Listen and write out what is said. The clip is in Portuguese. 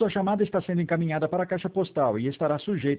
Sua chamada está sendo encaminhada para a caixa postal e estará sujeita